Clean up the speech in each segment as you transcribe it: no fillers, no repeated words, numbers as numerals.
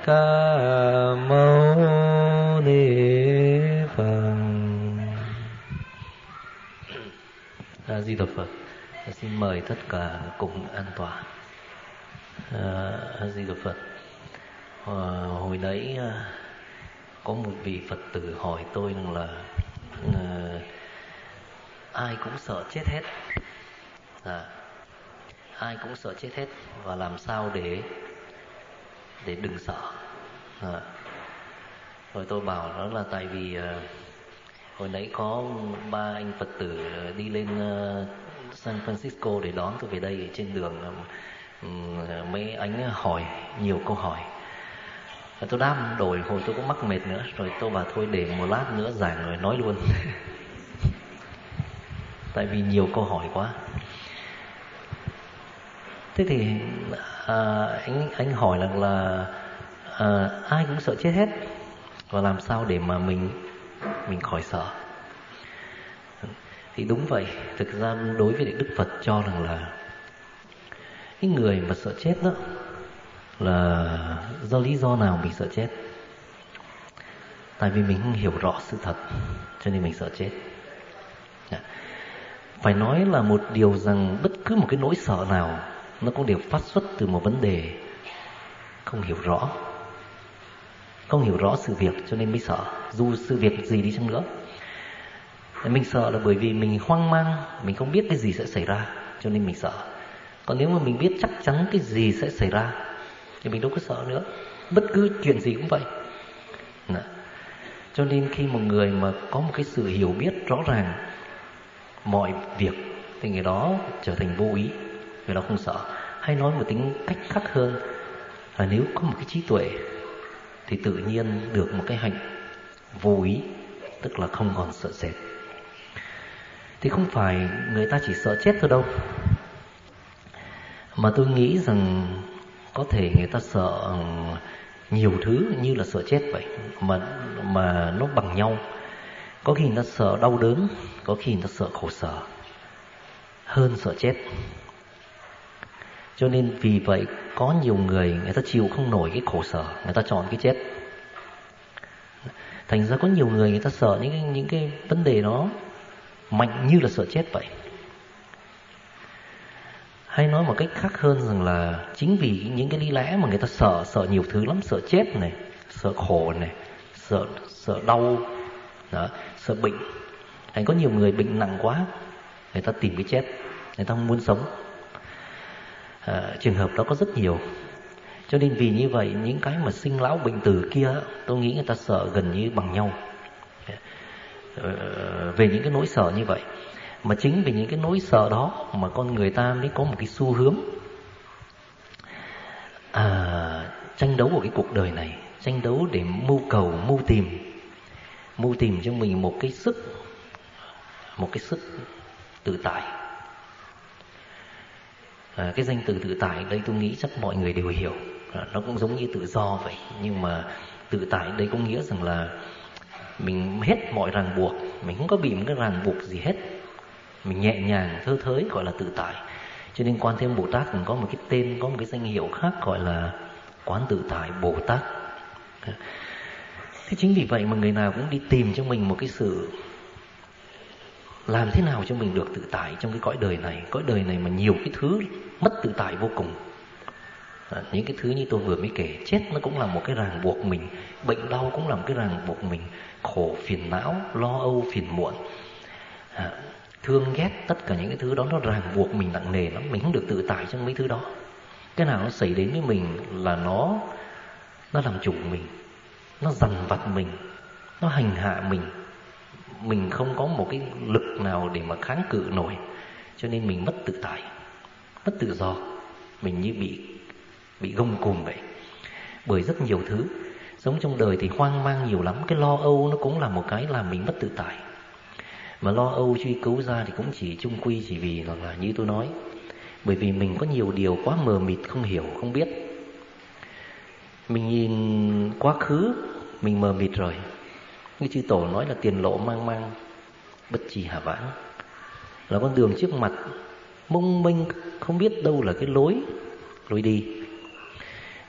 Ca Mâu Ni Phật. A Di Đà Phật. Xin mời tất cả cùng an tọa. A Di Đà Phật. Hồi nãy có một vị Phật tử hỏi tôi rằng là ai cũng sợ chết hết. Ai cũng sợ chết hết, và làm sao để đừng sợ. Rồi tôi bảo đó là tại vì hồi nãy có 3 anh Phật tử đi lên San Francisco để đón tôi về đây. Trên đường mấy anh hỏi nhiều câu hỏi, tôi đáp đổi, hồi tôi cũng mắc mệt nữa. Rồi tôi bảo thôi để một lát nữa giảng rồi nói luôn. Tại vì nhiều câu hỏi quá. Thế thì anh hỏi là ai cũng sợ chết hết, và làm sao để mà mình khỏi sợ. Thì đúng vậy. Thực ra đối với Đức Phật cho rằng là cái người mà sợ chết đó là do lý do nào mình sợ chết? Tại vì mình không hiểu rõ sự thật, cho nên mình sợ chết. Phải nói là một điều rằng bất cứ một cái nỗi sợ nào nó cũng đều phát xuất từ một vấn đề không hiểu rõ. Không hiểu rõ sự việc cho nên mới sợ, dù sự việc gì đi chăng nữa. Mình sợ là bởi vì mình hoang mang, mình không biết cái gì sẽ xảy ra, cho nên mình sợ. Còn nếu mà mình biết chắc chắn cái gì sẽ xảy ra thì mình đâu có sợ nữa. Bất cứ chuyện gì cũng vậy. Cho nên khi một người mà có một cái sự hiểu biết rõ ràng mọi việc thì người đó trở thành vô ý, người đó không sợ. Hay nói một tính cách khác hơn là nếu có một cái trí tuệ thì tự nhiên được một cái hạnh vô ý, tức là không còn sợ sệt. Thì không phải người ta chỉ sợ chết thôi đâu, mà tôi nghĩ rằng có thể người ta sợ nhiều thứ như là sợ chết vậy, mà nó bằng nhau. Có khi người ta sợ đau đớn, có khi người ta sợ khổ sở hơn sợ chết. Cho nên vì vậy có nhiều người ta chịu không nổi cái khổ sở, người ta chọn cái chết. Thành ra có nhiều người ta sợ những cái vấn đề đó mạnh như là sợ chết vậy. Hay nói một cách khác hơn rằng là chính vì những cái lý lẽ mà người ta sợ nhiều thứ lắm, sợ chết này, sợ khổ này, sợ đau đó, sợ bệnh. Thành có nhiều người bệnh nặng quá, người ta tìm cái chết, người ta không muốn sống. Trường hợp đó có rất nhiều. Cho nên vì như vậy những cái mà sinh lão bệnh tử kia, tôi nghĩ người ta sợ gần như bằng nhau. Về những cái nỗi sợ như vậy, mà chính vì những cái nỗi sợ đó mà con người ta mới có một cái xu hướng tranh đấu của cái cuộc đời này, tranh đấu để mưu cầu, mưu tìm cho mình một cái sức tự tại. Cái danh từ tự tại đây tôi nghĩ chắc mọi người đều hiểu. Nó cũng giống như tự do vậy, nhưng mà tự tại đây có nghĩa rằng là mình hết mọi ràng buộc, mình không có bị một cái ràng buộc gì hết, mình nhẹ nhàng thơ thới, gọi là tự tại. Cho nên Quan Thế Âm Bồ Tát cũng có một cái tên, có một cái danh hiệu khác gọi là Quán Tự Tại Bồ Tát. Thế chính vì vậy mà người nào cũng đi tìm cho mình một cái sự làm thế nào cho mình được tự tại trong cái cõi đời này. Cõi đời này mà nhiều cái thứ mất tự tại vô cùng. Những cái thứ như tôi vừa mới kể, chết nó cũng là một cái ràng buộc mình, bệnh đau cũng là một cái ràng buộc mình, khổ, phiền não, lo âu, phiền muộn, thương ghét, tất cả những cái thứ đó nó ràng buộc mình nặng nề lắm. Mình không được tự tại trong mấy thứ đó. Cái nào nó xảy đến với mình là nó làm chủ mình, nó dằn vặt mình, nó hành hạ mình không có một cái lực nào để mà kháng cự nổi. Cho nên mình mất tự tại, mất tự do, mình như bị gông cùm vậy bởi rất nhiều thứ. Sống trong đời thì hoang mang nhiều lắm. Cái lo âu nó cũng là một cái làm mình mất tự tại. Mà lo âu truy cứu ra thì cũng chỉ chung quy chỉ vì là như tôi nói, bởi vì mình có nhiều điều quá mờ mịt, không hiểu, không biết. Mình nhìn quá khứ mình mờ mịt rồi. Như chư Tổ nói là tiền lộ mang mang, bất trì hạ vãng, là con đường trước mặt mông mênh, không biết đâu là cái lối đi.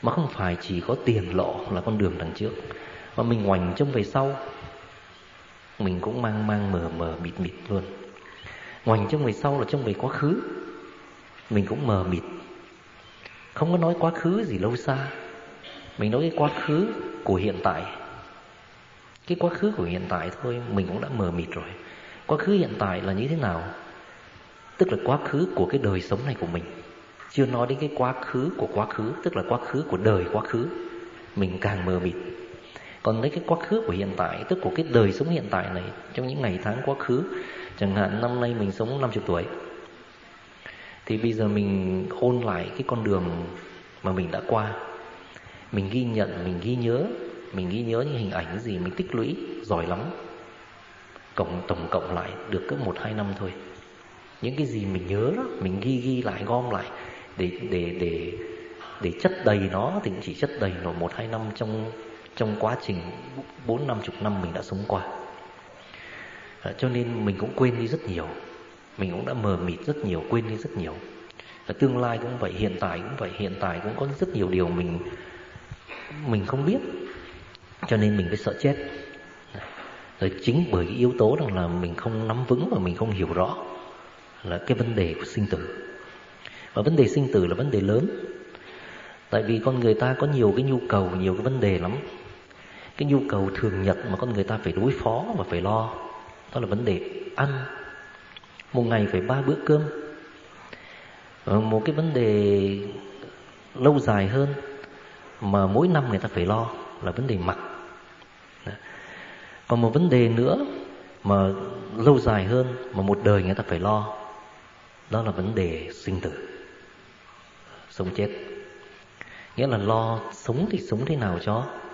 Mà không phải chỉ có tiền lộ là con đường đằng trước. Mà mình ngoảnh trông về sau, mình cũng mang mờ mịt luôn. Ngoảnh trông về sau là trông về quá khứ, mình cũng mờ mịt. Không có nói quá khứ gì lâu xa, mình nói cái quá khứ của hiện tại. Cái quá khứ của hiện tại thôi mình cũng đã mờ mịt rồi. Quá khứ hiện tại là như thế nào? Tức là quá khứ của cái đời sống này của mình. Chưa nói đến cái quá khứ của quá khứ, tức là quá khứ của đời quá khứ, mình càng mờ mịt. Còn lấy cái quá khứ của hiện tại, tức của cái đời sống hiện tại này, trong những ngày tháng quá khứ, chẳng hạn năm nay mình sống 50 tuổi, thì bây giờ mình ôn lại cái con đường mà mình đã qua. Mình ghi nhận, mình ghi nhớ những hình ảnh gì mình tích lũy giỏi lắm. Tổng cộng lại được có 1-2 năm thôi. Những cái gì mình nhớ đó, mình ghi lại, gom lại để chất đầy nó, thì cũng chỉ chất đầy nó 1-2 năm trong quá trình 40-50 năm mình đã sống qua. Cho nên mình cũng quên đi rất nhiều, mình cũng đã mờ mịt rất nhiều, quên đi rất nhiều. Tương lai cũng vậy, hiện tại cũng vậy, hiện tại cũng có rất nhiều điều mình không biết, cho nên mình phải sợ chết. Rồi chính bởi cái yếu tố rằng là mình không nắm vững và mình không hiểu rõ là cái vấn đề của sinh tử. Và vấn đề sinh tử là vấn đề lớn. Tại vì con người ta có nhiều cái nhu cầu, nhiều cái vấn đề lắm. Cái nhu cầu thường nhật mà con người ta phải đối phó và phải lo, đó là vấn đề ăn. Một ngày phải 3 bữa cơm. Một cái vấn đề lâu dài hơn mà mỗi năm người ta phải lo là vấn đề mặc. Còn một vấn đề nữa mà lâu dài hơn mà một đời người ta phải lo, đó là vấn đề sinh tử, sống chết. Nghĩa là lo sống thì sống thế nào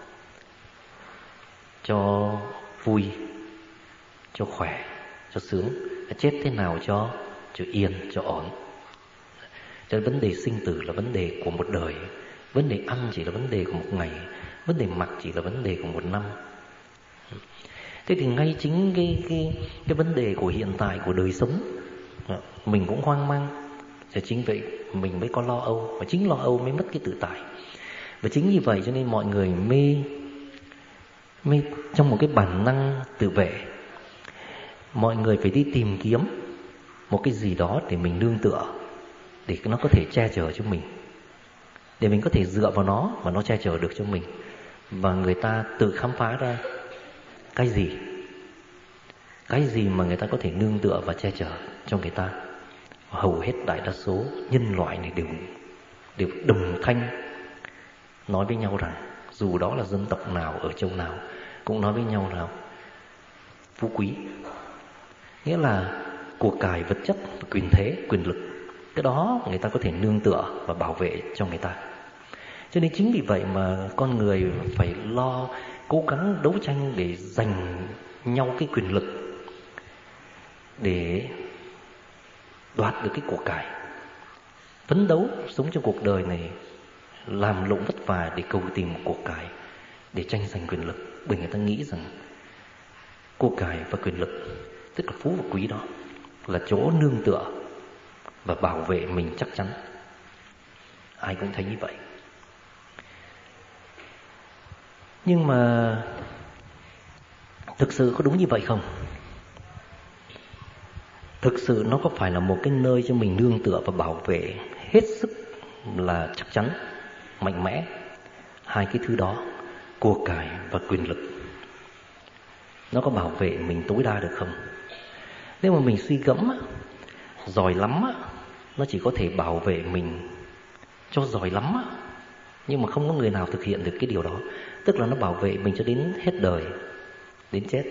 cho vui, cho khỏe, cho sướng. Chết thế nào cho yên, cho ổn. Cho nên vấn đề sinh tử là vấn đề của một đời. Vấn đề ăn chỉ là vấn đề của một ngày. Vấn đề mặc chỉ là vấn đề của một năm. Thế thì ngay chính cái vấn đề của hiện tại, của đời sống, mình cũng hoang mang. Và chính vậy mình mới có lo âu. Và chính lo âu mới mất cái tự tại. Và chính như vậy cho nên mọi người mê trong một cái bản năng tự vệ, mọi người phải đi tìm kiếm một cái gì đó để mình nương tựa, để nó có thể che chở cho mình, để mình có thể dựa vào nó và nó che chở được cho mình. Và người ta tự khám phá ra cái gì mà người ta có thể nương tựa và che chở cho người ta. Hầu hết đại đa số nhân loại này đều đồng thanh nói với nhau rằng, dù đó là dân tộc nào, ở châu nào, cũng nói với nhau là phú quý. Nghĩa là của cải vật chất, quyền thế, quyền lực, cái đó người ta có thể nương tựa và bảo vệ cho người ta. Cho nên chính vì vậy mà con người phải lo, cố gắng đấu tranh để giành nhau cái quyền lực, để đoạt được cái của cải. Phấn đấu sống trong cuộc đời này, làm lụng vất vả để cầu tìm một của cải, để tranh giành quyền lực. Bởi người ta nghĩ rằng của cải và quyền lực, tức là phú và quý, đó là chỗ nương tựa và bảo vệ mình chắc chắn. Ai cũng thấy như vậy. Nhưng mà thực sự có đúng như vậy không? Thực sự nó có phải là một cái nơi cho mình nương tựa và bảo vệ hết sức là chắc chắn, mạnh mẽ? Hai cái thứ đó, của cải và quyền lực, nó có bảo vệ mình tối đa được không? Nếu mà mình suy gẫm, giỏi lắm, nó chỉ có thể bảo vệ mình cho giỏi lắm, nhưng mà không có người nào thực hiện được cái điều đó. Tức là nó bảo vệ mình cho đến hết đời, đến chết.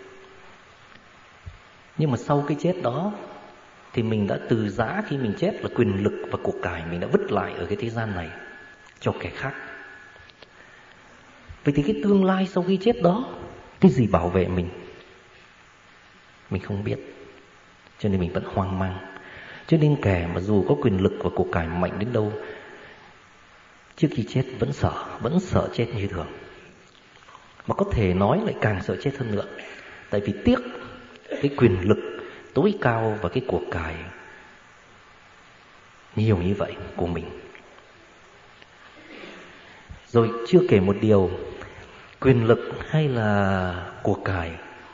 Nhưng mà sau cái chết đó thì mình đã từ giã, khi mình chết là quyền lực và của cải mình đã vứt lại ở cái thế gian này cho kẻ khác. Vậy thì cái tương lai sau khi chết đó, cái gì bảo vệ mình? Mình không biết. Cho nên mình vẫn hoang mang. Cho nên kẻ mà dù có quyền lực và của cải mạnh đến đâu, trước khi chết vẫn sợ chết như thường. Mà có thể nói lại càng sợ chết hơn nữa. Tại vì tiếc cái quyền lực tối cao và cái của cải nhiều như vậy của mình. Rồi chưa kể một điều, quyền lực hay là của cải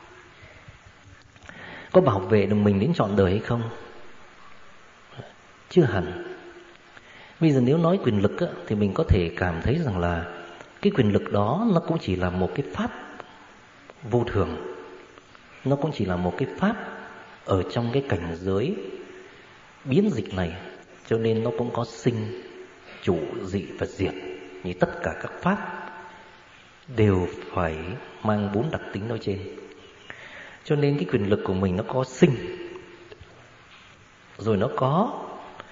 có bảo vệ được mình đến trọn đời hay không? Chưa hẳn. Bây giờ nếu nói quyền lực á, thì mình có thể cảm thấy rằng là cái quyền lực đó nó cũng chỉ là một cái pháp vô thường. Nó cũng chỉ là một cái pháp ở trong cái cảnh giới biến dịch này. Cho nên nó cũng có sinh, chủ, dị và diệt. Như tất cả các pháp đều phải mang 4 đặc tính nói trên. Cho nên cái quyền lực của mình nó có sinh, rồi nó có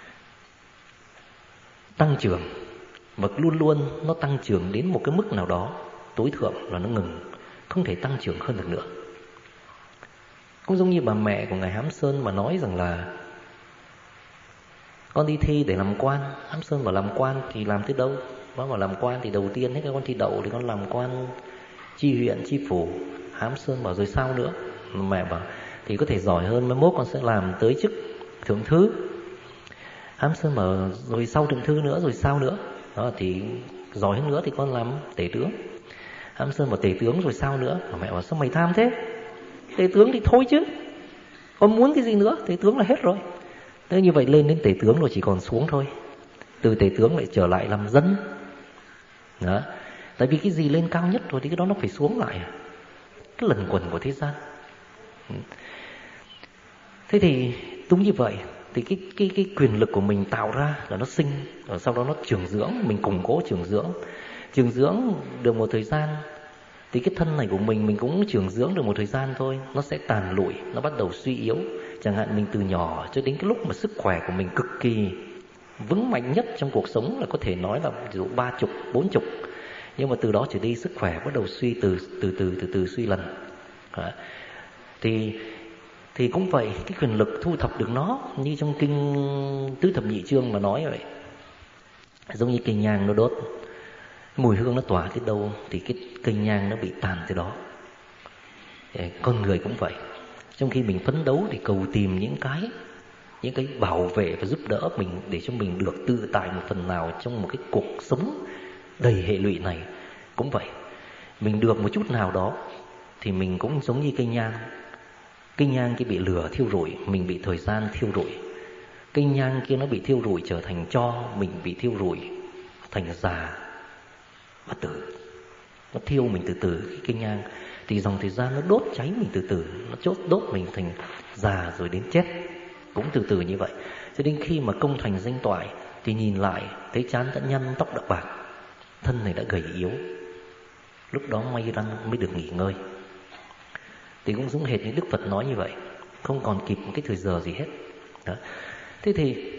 tăng trưởng, và luôn luôn nó tăng trưởng đến một cái mức nào đó tối thượng là nó ngừng, không thể tăng trưởng hơn được nữa. Cũng giống như bà mẹ của ngài Hám Sơn mà nói rằng là con đi thi để làm quan. Hám Sơn bảo làm quan thì làm tới đâu? Nó bảo làm quan thì đầu tiên con thi đậu thì con làm quan chi huyện, chi phủ. Hám Sơn bảo rồi sao nữa? Mẹ bảo thì có thể giỏi hơn, mai mốt con sẽ làm tới chức thượng thư. Hám Sơn bảo rồi sau thượng thư nữa, rồi sao nữa? Đó, thì giỏi hơn nữa thì con làm tể tướng. Hám Sơn bảo tể tướng rồi sao nữa? Mẹ bảo sao mày tham thế? Tể tướng thì thôi chứ, con muốn cái gì nữa? Tể tướng là hết rồi. Thế như vậy lên đến tể tướng rồi chỉ còn xuống thôi. Từ tể tướng lại trở lại làm dân. Đó. Tại vì cái gì lên cao nhất rồi thì cái đó nó phải xuống lại. Cái lần quẩn của thế gian. Thế thì đúng như vậy, thì cái quyền lực của mình tạo ra là nó sinh, rồi sau đó nó trưởng dưỡng, mình củng cố trưởng dưỡng được một thời gian, thì cái thân này của mình cũng trưởng dưỡng được một thời gian thôi, nó sẽ tàn lụi, nó bắt đầu suy yếu. Chẳng hạn mình từ nhỏ cho đến cái lúc mà sức khỏe của mình cực kỳ vững mạnh nhất trong cuộc sống là có thể nói là ví dụ 30, 40, nhưng mà từ đó trở đi sức khỏe bắt đầu suy từ suy lần. Thì cũng vậy, cái quyền lực thu thập được nó như trong kinh Tứ Thập Nhị Chương mà nói vậy. Giống như cây nhang nó đốt, mùi hương nó tỏa tới đâu thì cái cây nhang nó bị tàn tới đó. Con người cũng vậy. Trong khi mình phấn đấu thì cầu tìm những cái bảo vệ và giúp đỡ mình để cho mình được tự tại một phần nào trong một cái cuộc sống đầy hệ lụy này. Cũng vậy, mình được một chút nào đó thì mình cũng giống như cây nhang. Cây nhang kia bị lửa thiêu rụi, mình bị thời gian thiêu rụi. Cây nhang kia nó bị thiêu rụi trở thành tro, mình bị thiêu rụi thành già và tử. Nó thiêu mình từ từ cái cây nhang. Thì dòng thời gian nó đốt cháy mình từ từ, nó đốt mình thành già rồi đến chết. Cũng từ từ như vậy. Cho đến khi mà công thành danh toại thì nhìn lại thấy trán đã nhăn, tóc đã bạc, thân này đã gầy yếu. Lúc đó may răng mới được nghỉ ngơi. Thì cũng giống hệt như Đức Phật nói như vậy, không còn kịp một cái thời giờ gì hết. Đó. Thế thì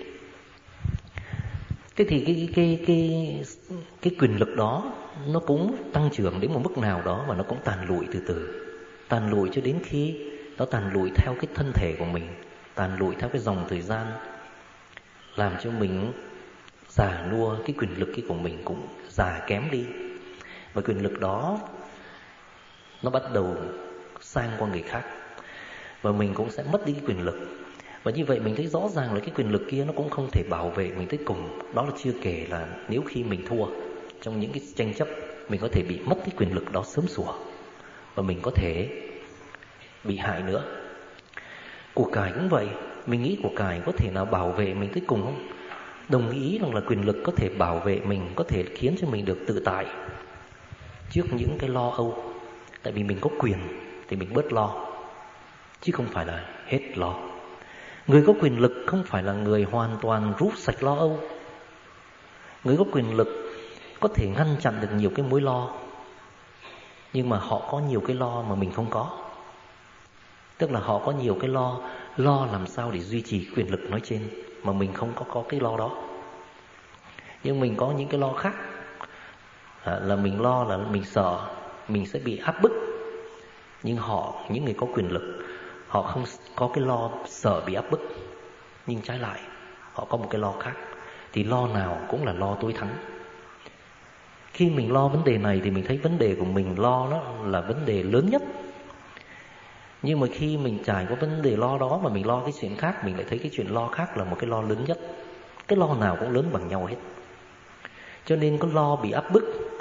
cái quyền lực đó nó cũng tăng trưởng đến một mức nào đó và nó cũng tàn lụi từ từ. Tàn lụi cho đến khi nó tàn lụi theo cái thân thể của mình, tàn lụi theo cái dòng thời gian, làm cho mình già nua, cái quyền lực của mình cũng già kém đi. Và quyền lực đó nó bắt đầu sang qua người khác, và mình cũng sẽ mất đi cái quyền lực. Và như vậy mình thấy rõ ràng là cái quyền lực kia nó cũng không thể bảo vệ mình tới cùng. Đó là chưa kể là nếu khi mình thua trong những cái tranh chấp, mình có thể bị mất cái quyền lực đó sớm sủa, và mình có thể bị hại nữa. Của cải cũng vậy, mình nghĩ của cải có thể nào bảo vệ mình tới cùng không? Đồng ý rằng là quyền lực có thể bảo vệ mình, có thể khiến cho mình được tự tại trước những cái lo âu. Tại vì mình có quyền thì mình bớt lo, chứ không phải là hết lo. Người có quyền lực không phải là người hoàn toàn rút sạch lo âu. Người có quyền lực có thể ngăn chặn được nhiều cái mối lo, nhưng mà họ có nhiều cái lo mà mình không có. Tức là họ có nhiều cái lo làm sao để duy trì quyền lực nói trên, mà mình không có cái lo đó. Nhưng mình có những cái lo khác, là mình lo là mình sợ mình sẽ bị áp bức. Nhưng những người có quyền lực, họ không có cái lo sợ bị áp bức, nhưng trái lại họ có một cái lo khác. Thì lo nào cũng là lo tối thắng. Khi mình lo vấn đề này thì mình thấy vấn đề của mình lo nó là vấn đề lớn nhất. Nhưng mà khi mình trải qua vấn đề lo đó mà mình lo cái chuyện khác, mình lại thấy cái chuyện lo khác là một cái lo lớn nhất. Cái lo nào cũng lớn bằng nhau hết. Cho nên có lo bị áp bức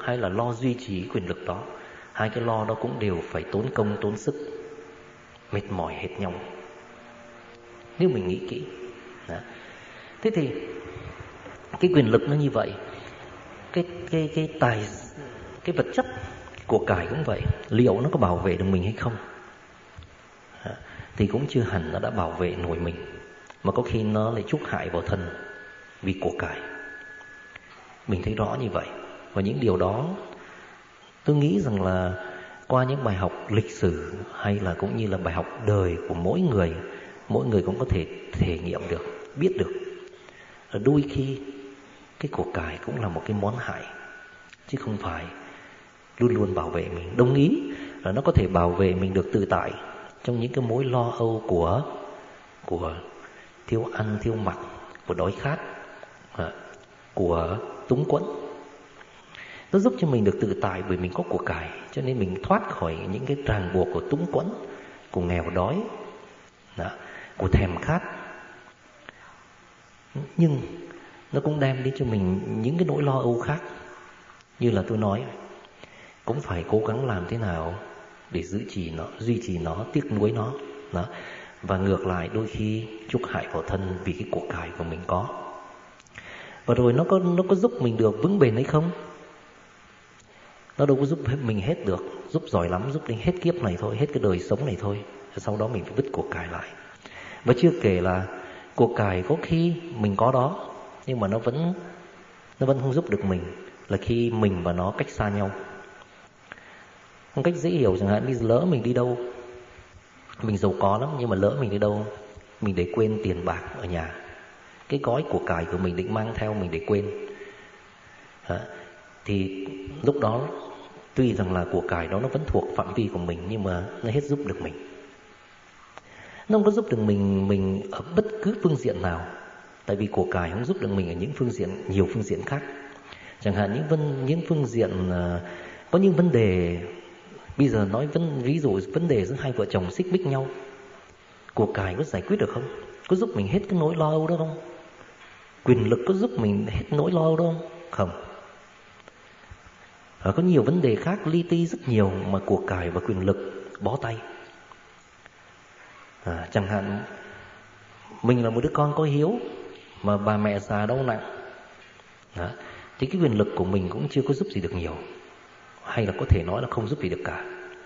hay là lo duy trì quyền lực đó. Hai cái lo đó cũng đều phải tốn công tốn sức, mệt mỏi hệt nhau, nếu mình nghĩ kỹ. Đó. Thế thì cái quyền lực nó như vậy, cái vật chất của cải cũng vậy, liệu nó có bảo vệ được mình hay không? Thì cũng chưa hẳn nó đã bảo vệ nổi mình, mà có khi nó lại chuốc hại vào thân vì của cải. Mình thấy rõ như vậy. Và những điều đó tôi nghĩ rằng là qua những bài học lịch sử hay là cũng như là bài học đời của mỗi người cũng có thể thể nghiệm được, biết được. Đôi khi cái của cải cũng là một cái món hại, chứ không phải luôn luôn bảo vệ mình. Đồng ý là nó có thể bảo vệ mình được tự tại trong những cái mối lo âu của thiếu ăn thiếu mặc, của đói khát, của túng quẫn. Nó giúp cho mình được tự tại bởi mình có của cải, cho nên mình thoát khỏi những cái ràng buộc của túng quẫn, của nghèo đói, của thèm khát. Nhưng nó cũng đem đến cho mình những cái nỗi lo âu khác. Như là tôi nói, cũng phải cố gắng làm thế nào để duy trì nó, tiếc nuối nó. Đó. Và ngược lại đôi khi chuốc hại vào thân vì cái của cải của mình có. Và rồi nó có giúp mình được vững bền hay không? Nó đâu có giúp mình hết được. Giúp giỏi lắm, giúp đến hết kiếp này thôi, hết cái đời sống này thôi. Sau đó mình phải vứt của cải lại. Và chưa kể là của cải có khi mình có đó, nhưng mà nó vẫn không giúp được mình, là khi mình và nó cách xa nhau. Một cách dễ hiểu chẳng hạn như lỡ mình đi đâu, mình giàu có lắm, nhưng mà lỡ mình đi đâu, mình để quên tiền bạc ở nhà, cái gói của cải của mình định mang theo mình để quên. Thì lúc đó tuy rằng là của cải đó nó vẫn thuộc phạm vi của mình, nhưng mà nó hết giúp được mình. Nó không có giúp được mình ở bất cứ phương diện nào. Tại vì của cải không giúp được mình ở những phương diện, nhiều phương diện khác. Chẳng hạn những phương diện có những vấn đề. Bây giờ nói ví dụ vấn đề giữa hai vợ chồng xích mích nhau, của cải có giải quyết được không? Có giúp mình hết cái nỗi lo âu đó không? Quyền lực có giúp mình hết nỗi lo âu đó không? Không. Có nhiều vấn đề khác li ti rất nhiều mà của cải và quyền lực bó tay. Chẳng hạn mình là một đứa con có hiếu mà bà mẹ già đau nặng, thì cái quyền lực của mình cũng chưa có giúp gì được nhiều, hay là có thể nói là không giúp gì được cả.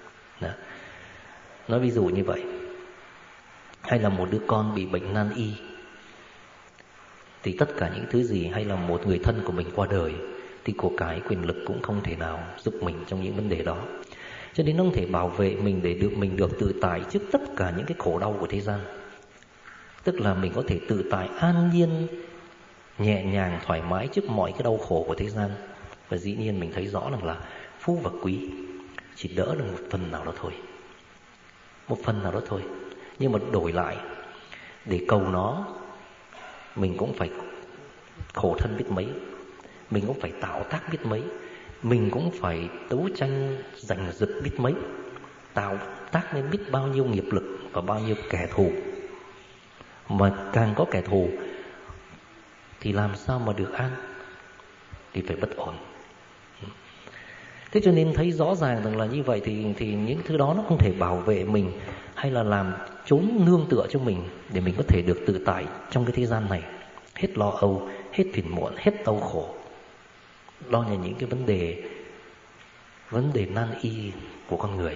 Nói ví dụ như vậy. Hay là một đứa con bị bệnh nan y, thì tất cả những thứ gì, hay là một người thân của mình qua đời, thì của cải quyền lực cũng không thể nào giúp mình trong những vấn đề đó. Cho nên nó không thể bảo vệ mình để mình được tự tại trước tất cả những cái khổ đau của thế gian. Tức là mình có thể tự tại an nhiên, nhẹ nhàng, thoải mái trước mọi cái đau khổ của thế gian. Và dĩ nhiên mình thấy rõ rằng là phú và quý chỉ đỡ được một phần nào đó thôi. Một phần nào đó thôi. Nhưng mà đổi lại, để cầu nó, mình cũng phải khổ thân biết mấy, mình cũng phải tạo tác biết mấy, mình cũng phải đấu tranh giành giật biết mấy, tạo tác nên biết bao nhiêu nghiệp lực và bao nhiêu kẻ thù. Mà càng có kẻ thù thì làm sao mà được an, thì phải bất ổn. Thế cho nên thấy rõ ràng rằng là như vậy thì những thứ đó nó không thể bảo vệ mình, hay là làm chốn nương tựa cho mình để mình có thể được tự tại trong cái thế gian này. Hết lo âu, hết phiền muộn, hết đau khổ. Đó là những cái vấn đề nan y của con người.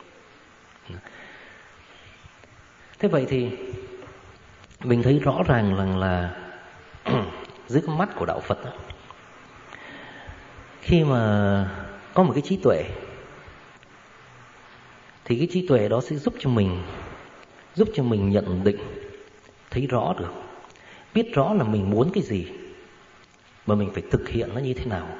Thế vậy thì mình thấy rõ ràng rằng là dưới con mắt của đạo Phật đó, khi mà có một cái trí tuệ, thì cái trí tuệ đó sẽ giúp cho mình nhận định, thấy rõ được, biết rõ là mình muốn cái gì mà mình phải thực hiện nó như thế nào.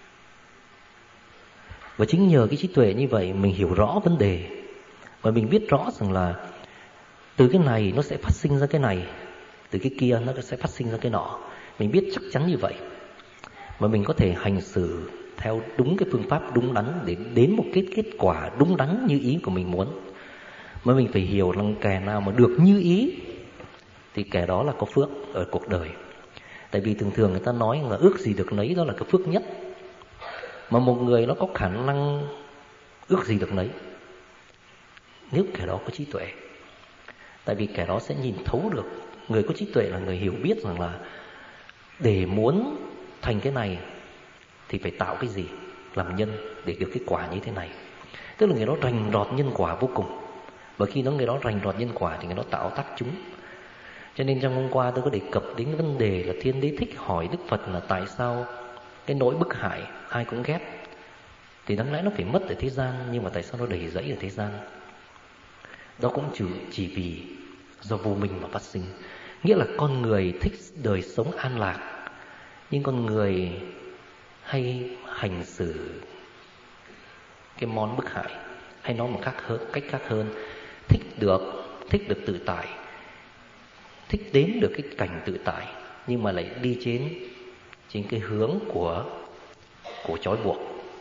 Và chính nhờ cái trí tuệ như vậy mình hiểu rõ vấn đề, và mình biết rõ rằng là từ cái này nó sẽ phát sinh ra cái này, từ cái kia nó sẽ phát sinh ra cái nọ. Mình biết chắc chắn như vậy, mà mình có thể hành xử theo đúng cái phương pháp đúng đắn để đến một cái kết quả đúng đắn như ý của mình muốn. Mà mình phải hiểu rằng kẻ nào mà được như ý thì kẻ đó là có phước ở cuộc đời. Tại vì thường thường người ta nói là ước gì được nấy, đó là cái phước nhất. Mà một người nó có khả năng ước gì được nấy, nếu kẻ đó có trí tuệ. Tại vì kẻ đó sẽ nhìn thấu được. Người có trí tuệ là người hiểu biết rằng là để muốn thành cái này thì phải tạo cái gì, làm nhân để được cái quả như thế này. Tức là người đó rành rọt nhân quả vô cùng. Và khi người đó rành rọt nhân quả thì người đó tạo tác chúng. Cho nên trong hôm qua tôi có đề cập đến vấn đề là Thiên Đế thích hỏi Đức Phật là tại sao cái nỗi bức hại ai cũng ghét thì đáng lẽ nó phải mất ở thế gian, nhưng mà tại sao nó đầy rẫy ở thế gian? Đó cũng chỉ vì do vô minh mà phát sinh. Nghĩa là con người thích đời sống an lạc, nhưng con người hay hành xử cái món bức hại, hay nói một cách khác hơn, thích được tự tại, thích đến được cái cảnh tự tại, nhưng mà lại đi trên cái hướng của trói buộc.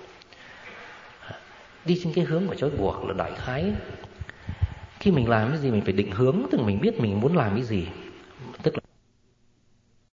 Đi trên cái hướng của trói buộc là đại khái khi mình làm cái gì mình phải định hướng, tức là mình biết mình muốn làm cái gì.